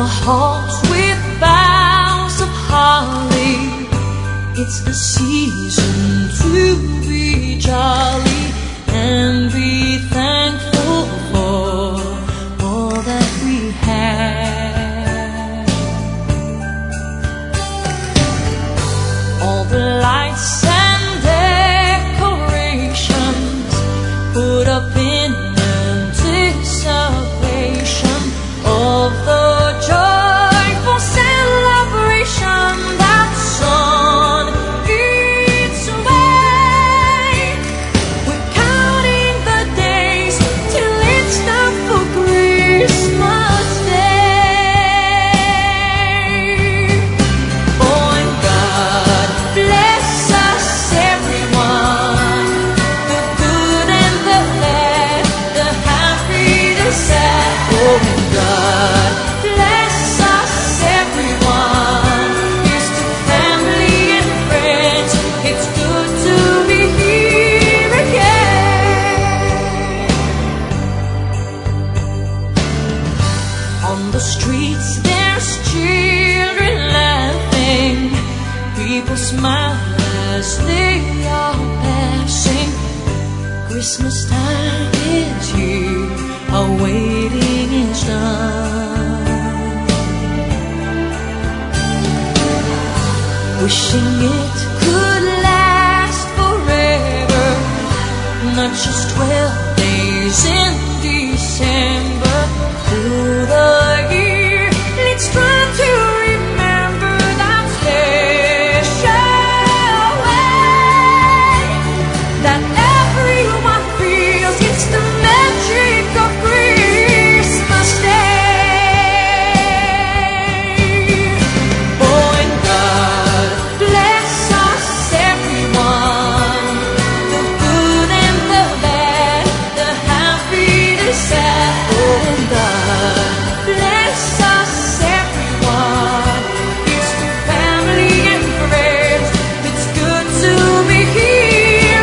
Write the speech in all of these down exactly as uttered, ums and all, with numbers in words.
halls with boughs of holly. It's the season to be jolly and be thankful for all that we have. All the lights and decorations put up in anticipation of the joyful celebration that's on its way. We're counting the days till it's time for Christmas Day. Oh, and God bless us everyone, the good and the bad, the happy, the sad. Oh, and God bless us everyone. Here's to family and friends. It's good to be here again. On the streets there's children laughing, people smile as they are passing. Christmas time is here, our waiting is done. Wishing it could last forever, not just twelve days in December. Through the year, let's try to remember that special way that everyone feels. It's the magic of Christmas Day. Oh, and God bless us everyone, the good and the bad, the happy, the sad. Oh, and God bless us everyone. It's the family and friends. It's good to be here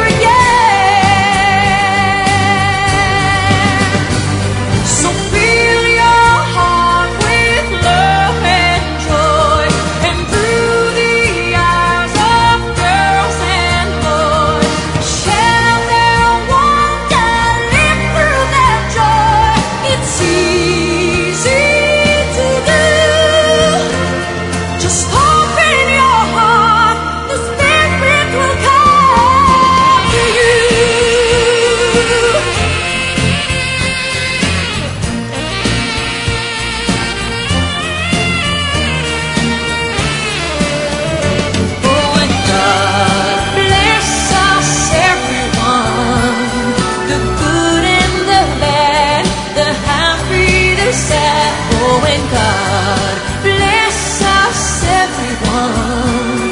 again. So fill your heart with love and joy, and through the eyes of girls and boys, share their wonder, live through their joy. It's easy to do. Just open your heart, the Spirit will come to you. Oh, and God bless us everyone, the good and the bad, the happy, the sad. Oh, and God bless us everyone.